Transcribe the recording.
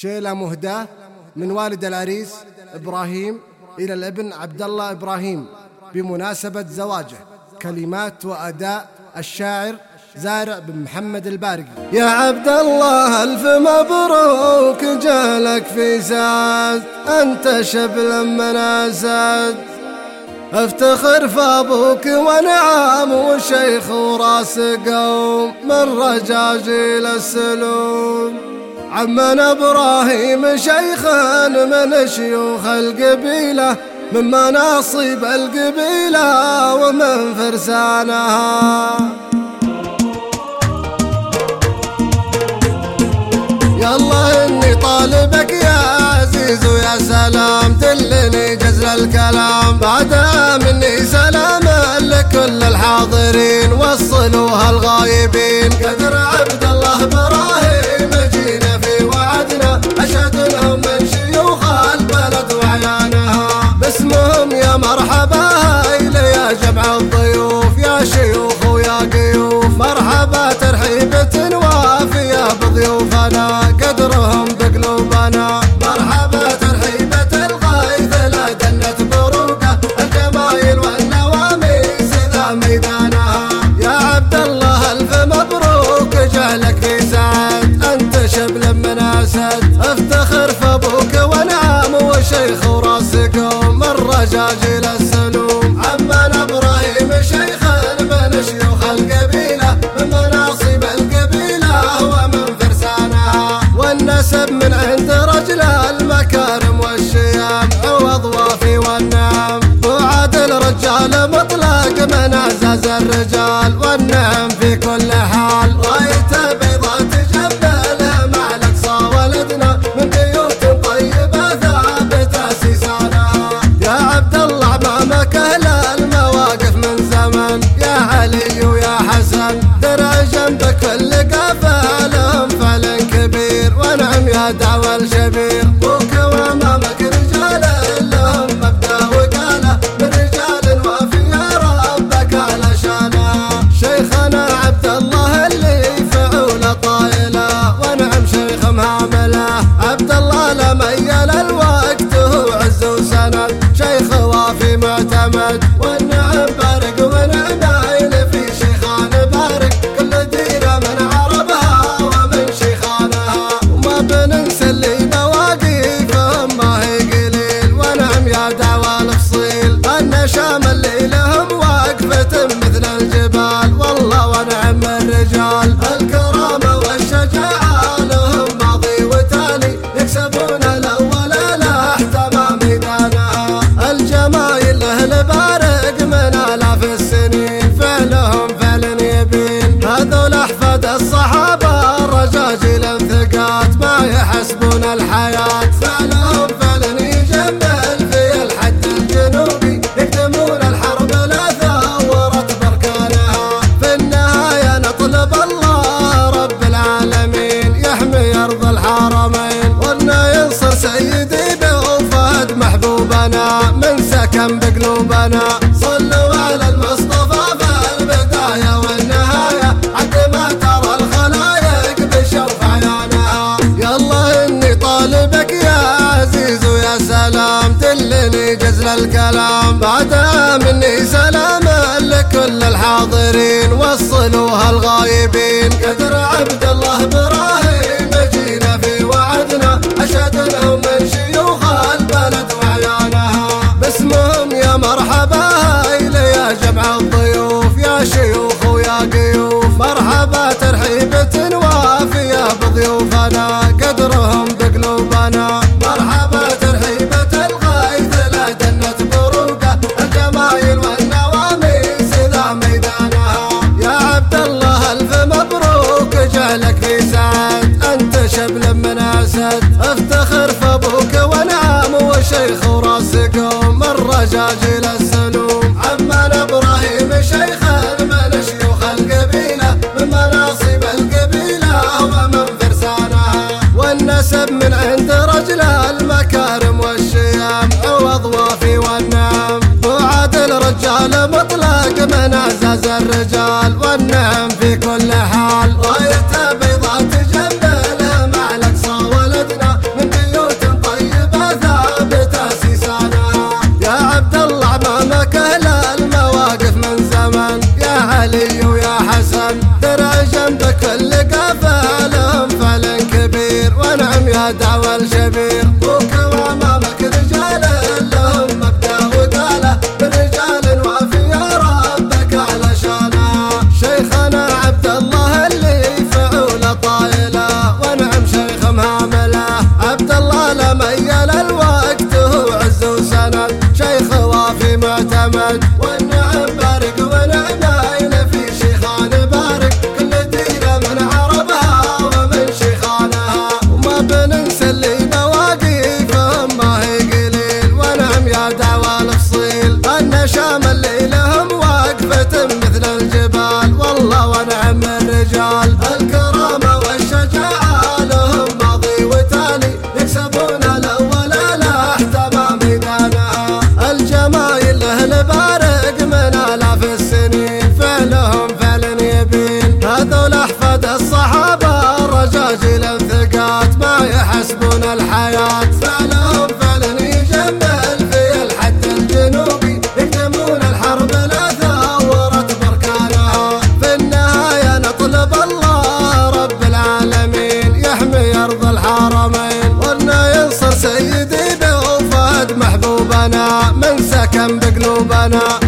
شيلة مهداة من والد العريس إبراهيم إلى الابن عبد الله إبراهيم بمناسبة زواجه. كلمات وأداء الشاعر زارع بن محمد البارقي. يا عبد الله ألف مبروك جالك في سعد، أنت شبل مناسد، افتخر فابوك ونعم وشيخ وراس قوم من رجاجيل السلوم. عمنا إبراهيم شيخ من شيوخ القبيلة، من مناصب القبيلة ومن فرسانها. يالله إني طالبك يا عزيز ويا سلام، دلني جزل الكلام بعد مني سلاما لكل الحاضرين، وصلوها الغايبين. قدر عبد الله إبراهيم جينا في وعدنا، أشهد لهم من شيوخ البلد وعيانها، باسمهم يا مرحبا إلي يا جمع الضيوف، يا شيوخ ويا قيوف، مرحبا ترحيبة وافية بضيوفنا، قدرهم بقلوبنا، مرحبا ترحيبة الغيث لا دنت بروقه، الجمايل والنواميس ذا ميدانها. يا عبد الله ألف مبروك جعلك في سعد، أنت شبل مناسد، افتخر فابوك ونعم وشيخ وراس قوم من رجاجيل السلوم. عمنا إبراهيم شيخ من شيوخ القبيلة، من مناصب القبيلة ومن فرسانها، والنسب من عند رجل المكارم والشيام، عوض وافي والنعم، وعادل رجال مطلق من أعزاز الرجال، والنعم في كل حال. رايته بيضات جبلها مع الأقصى ولدنا، من بيوت طيبة ثابتة سيسانها. يا عبد الله أمامك أهل المواقف من زمن، يا علي ويا حسن، درع جنبك كل قافة لهم فعل كبير، ونعم يا دعوى الشبير. بوك وامامك رجال لهم مبدأ وقالة، من رجال وافي يا ربك على شانه. شيخنا عبد الله اللي فعوله طايله، ونعم شيخ مهامله، عبد الله لا ميل الوقت هو عز وسند، شيخ وافي معتمد، والنعم بارك ونعمايل في شيخان بارك، كل ديره من عربها ومن شيخانها، وما بننسى اللي مواقفهم ما هي قليل، ونعم يا دعوى الفصيل، النشام اللي لهم واقفة مثل الجبال، والله ونعم الرجال، الكرامة والشجاعة لهم ماضي وتالي، يكسبون الأول لا احتمى ميدانها. الجمايل أهل بارق من آلاف السنين، فعلهم فعل يبين، هذول أحفاد الصحابة الرجاجيل الثقات، ما يحسبون الحياة، فعلهم فعل يجمل في الحد الجنوبي، يقدمون الحرب لا ثورت بركانها. في النهاية نطلب الله رب العالمين يحمي أرض الحرمين، وإنه ينصر سيدي بوفاد محبوبنا من سكن بقلوبنا. صلوا على المصطفى في البداية والنهاية، عد ما ترى الخلايق بشوف عيانها. يالله إني طالبك يا عزيز ويا سلام، دلني جزل الكلام بعد مني سلاما لكل الحاضرين، وصلوها الغايبين. قدر عبد الله إبراهيم جينا في وعدنا، أشهد لهم من شيوخ البلد وعيانها، باسمهم يا مرحبا إلي يا جمع الضيوف، يا شيوخ ويا قيوف، مرحبا ترحيبة وافية بضيوفنا، قدرهم بقلوبنا، مرحبا ترحيبة الغيث لا دنت بروقه، الجمايل والنواميس ذا ميدانها. يا عبد الله ألف مبروك جعلك في سعد، أنت شبل مناسد، افتخر فابوك ونعم وشيخ وراس قوم من رجاجيل السلوم. عمنا إبراهيم شيخ من شيوخ القبيلة، من مناصب القبيلة ومن فرسانها، والنسب من عند رجل المكارم والشيام، عوض وافي والنعم، وعادل رجال مطلق من أعزاز الرجال، والنعم في كل حال. رايته بيضات جبلها مع الأقصى ولدنا، يا دعوى الشبير وامامك رجال لهم مبدأ وقاله برجال وافي يا ربك على شانه شيخنا عبد الله اللي فعوله طايله ونعم شيخ مهامله عبد الله لا ميل الوقت هو عز وسند شيخ وافي معتمد والنعم بارك ونعمين في شيخان بارك كل ديره من عربها ومن شيخانها وما بننسى اللي مواقفهم ما هي قليل ونعم يا دعوى الفصيل ان شام اللي لهم وقفه مثل الجبال والله ونعم الرجال الكرامه والشجاعه لهم ماضي وتالي يكسبون الاول الاحتمى ميدانها الجمايل اهل بارق من الاف السنين فعلهم فعل يبين هذول احفاد الصحابه الرجاجيل الثقات ما يحسبون الحياه فعلهم فعل يجمل في الحد الجنوبي يقدمون الحرب لا ثورت بركانها في النهايه نطلب الله رب العالمين يحمي ارض الحرمين وانه ينصر سيدي بوفاد محبوبنا من سكن بقلوبنا